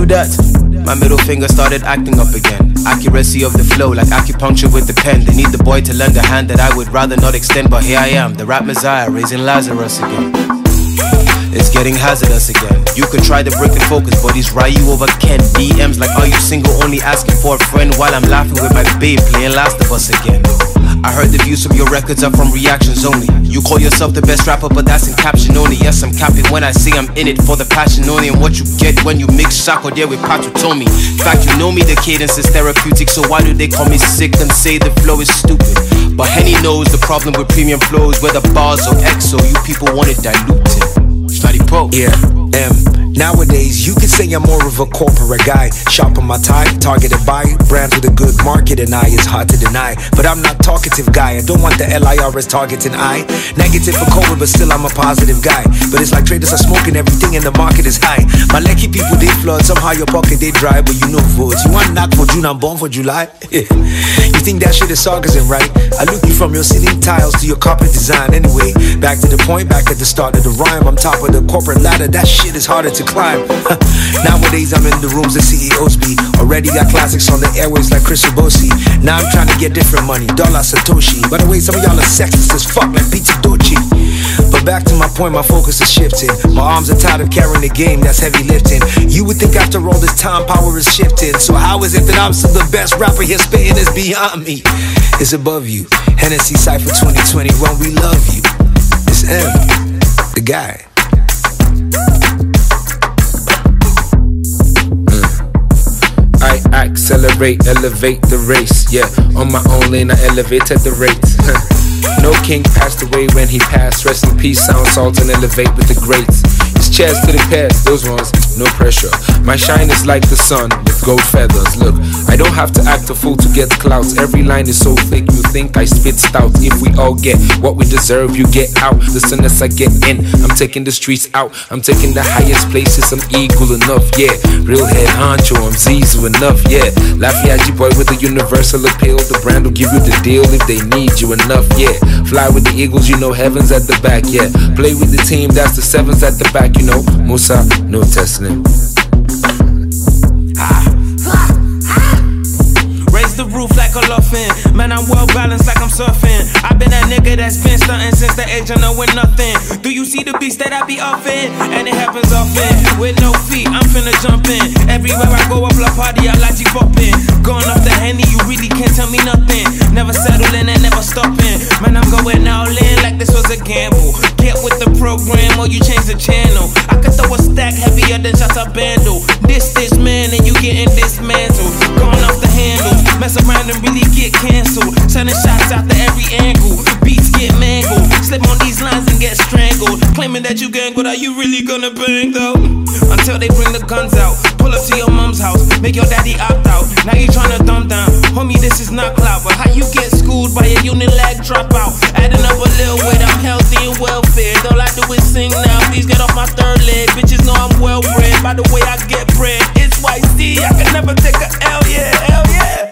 that? My middle finger started acting up again. Accuracy of the flow like acupuncture with the pen. They need the boy to lend a hand that I would rather not extend. But here I am, the rap messiah, raising Lazarus again. It's getting hazardous again. You could try to break the focus, but he's Ryu over Ken. DMs like, are you single? Only asking for a friend, while I'm laughing with my babe playing Last of Us again. I heard the views from your records are from reactions only. You call yourself the best rapper, but that's in caption only. Yes, I'm capping when I say I'm in it for the passion only. And what you get when you mix Shako there with Patu Tomi. In fact, you know me, the cadence is therapeutic. So why do they call me sick and say the flow is stupid? But Henny knows the problem with premium flows, whether bars or XO, you people want it diluted. Study Pro. Yeah, nowadays, you can say I'm more of a corporate guy. Shop on my tie, targeted by brands with a good market and eye is hard to deny. But I'm not talkative guy, I don't want the LIRS targeting I. Negative for COVID, but still I'm a positive guy. But it's like traders are smoking everything and the market is high. My lucky people, they flood, somehow your pocket they dry. But you know votes, you want knock for June, I'm born for July. You think that shit is sarcasm, right? I look you from your ceiling tiles to your carpet design. Anyway, back to the point, back at the start of the rhyme. I'm top of the corporate ladder, that shit is harder to climb. Nowadays I'm in the rooms that CEOs be. Already got classics on the airways like Chris Obosi. Now I'm trying to get different money, dollar Satoshi. By the way, some of y'all are sexist as fuck like Pizza Dochi. But back to my point, my focus is shifting. My arms are tired of carrying the game, that's heavy lifting. You would think after all this time, power is shifting. So how is it that I'm still the best rapper here spitting is beyond me? It's above you. Hennessy Cypher 2020, when we love you. It's M, the guy. I accelerate, elevate the race. Yeah, on my own lane I elevated the rate. No king passed away when he passed. Rest in peace, sound salt and elevate with the greats. It's cheers to the pairs, those ones, no pressure. My shine is like the sun with gold feathers. Look, I don't have to act a fool to get clouts. Every line is so thick, you think I spit stout. If we all get what we deserve, you get out. The soon as I get in, I'm taking the streets out. I'm taking the highest places, I'm eagle enough, yeah. Real head honcho, I'm Zizu enough, yeah. Lafiaji boy with a universal appeal. The brand will give you the deal if they need you enough, yeah. Fly with the eagles, you know heaven's at the back, yeah. Play with the team, that's the sevens at the back, you know. Musa, no Teslim. Raise the roof like a loafin'. Man, I'm well balanced like I'm surfing. I've been that nigga that's been stunting since the age of knowing nothing. Do you see the beats that I be offin'? And it happens often. With no feet, I'm finna jump in. Everywhere I go, I blow party, I like you poppin'. Going off the Henny, you really can't tell me nothing. Never settling and never stopping. Man, I'm going all in like this was a gamble. Get with the program or you change the channel. I could throw a stack heavier than shots a bundle. This man and you getting dismantled. Going off the handle. Mess around and really get cancelled. Sending shots out to every angle. Beats get mangled. Slip on these lines and get strangled. Claiming that you gang, but are you really gonna bang though? Until they bring the guns out. Pull up to your mom's house. Make your daddy opt out. Now you tryna dumb down. Homie, this is not clout. But how you get schooled by a unilag dropout? Adding up a little weight, I'm healthy and well fed. All I do is sing now. Please get off my third leg. Bitches know I'm well bred. By the way I get bread, it's YC. I can never take a L, yeah, hell yeah.